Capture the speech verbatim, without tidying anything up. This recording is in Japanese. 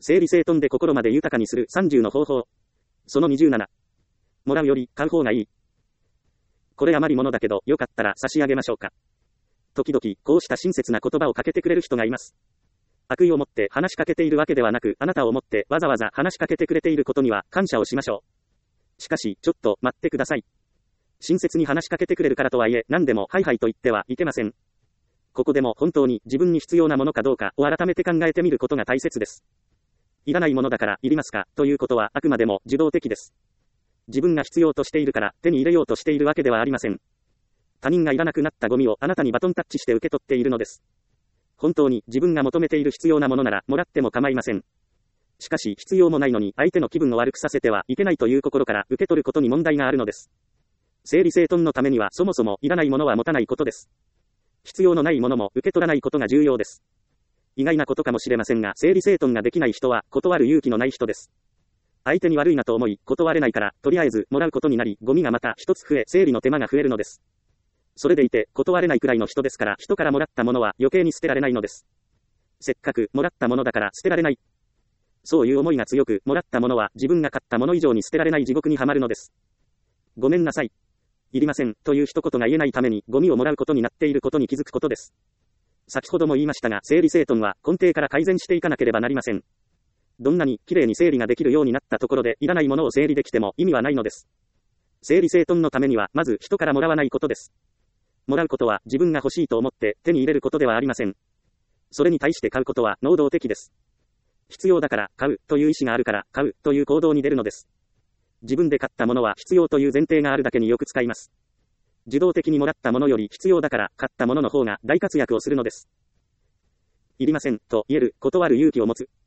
整理整頓で心まで豊かにするさんじゅうの方法。そのにじゅうなな。もらうより買う方がいい。これ余り物だけど、よかったら差し上げましょうか。時々、こうした親切な言葉をかけてくれる人がいます。悪意を持って話しかけているわけではなく、あなたを思ってわざわざ話しかけてくれていることには感謝をしましょう。しかし、ちょっと待ってください。親切に話しかけてくれるからとはいえ、何でもはいはいと言ってはいけません。ここでも本当に自分に必要なものかどうかを改めて考えてみることが大切です。いらないものだからいりますかということはあくまでも受動的です。自分が必要としているから手に入れようとしているわけではありません。他人がいらなくなったゴミをあなたにバトンタッチして受け取っているのです。本当に自分が求めている必要なものならもらっても構いません。しかし必要もないのに相手の気分を悪くさせてはいけないという心から受け取ることに問題があるのです。整理整頓のためにはそもそもいらないものは持たないことです。必要のないものも受け取らないことが重要です。意外なことかもしれませんが、整理整頓ができない人は断る勇気のない人です。相手に悪いなと思い、断れないから、とりあえずもらうことになり、ゴミがまた一つ増え、整理の手間が増えるのです。それでいて、断れないくらいの人ですから、人からもらったものは余計に捨てられないのです。せっかくもらったものだから捨てられない。そういう思いが強く、もらったものは自分が買ったもの以上に捨てられない地獄にはまるのです。ごめんなさい。いりません、という一言が言えないために、ゴミをもらうことになっていることに気づくことです。先ほども言いましたが、整理整頓は根底から改善していかなければなりません。どんなに綺麗に整理ができるようになったところで、いらないものを整理できても意味はないのです。整理整頓のためには、まず人からもらわないことです。もらうことは自分が欲しいと思って手に入れることではありません。それに対して買うことは能動的です。必要だから買うという意思があるから買うという行動に出るのです。自分で買ったものは必要という前提があるだけによく使います。受動的にもらったものより必要だから買ったものの方が大活躍をするのです。いりませんと言える、断る勇気を持つ。